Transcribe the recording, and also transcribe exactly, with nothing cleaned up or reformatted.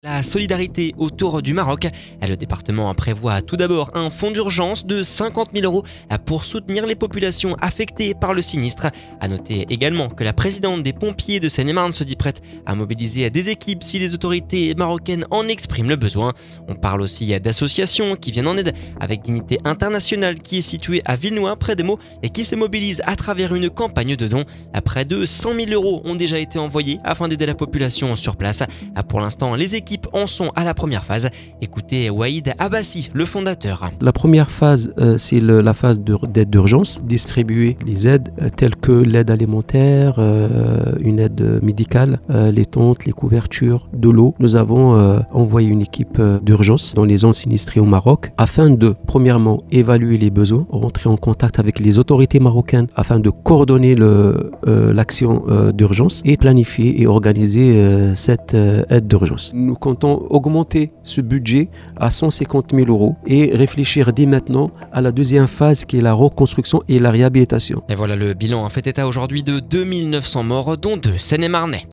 La solidarité autour du Maroc. Le département prévoit tout d'abord un fonds d'urgence de cinquante mille euros pour soutenir les populations affectées par le sinistre. A noter également que la présidente des pompiers de Seine-et-Marne se dit prête à mobiliser des équipes si les autorités marocaines en expriment le besoin. On parle aussi d'associations qui viennent en aide avec Dignité Internationale qui est située à Villenoix près des Meaux et qui se mobilise à travers une campagne de dons. Près de cent mille euros ont déjà été envoyés afin d'aider la population sur place. Pour l'instant, les équipes en sont à la première phase. Écoutez Waïd Abbassi, le fondateur. La première phase, euh, c'est le, la phase de, d'aide d'urgence, distribuer les aides euh, telles que l'aide alimentaire, euh, une aide médicale, euh, les tentes, les couvertures, de l'eau. Nous avons euh, envoyé une équipe euh, d'urgence dans les zones sinistrées au Maroc afin de, premièrement, évaluer les besoins, rentrer en contact avec les autorités marocaines afin de coordonner le, euh, l'action euh, d'urgence et planifier et organiser euh, cette euh, aide d'urgence. Nous comptons augmenter ce budget à cent cinquante mille euros et réfléchir dès maintenant à la deuxième phase qui est la reconstruction et la réhabilitation. Et voilà, le bilan a fait état aujourd'hui de deux mille neuf cents morts, dont deux Seine-et-Marnais.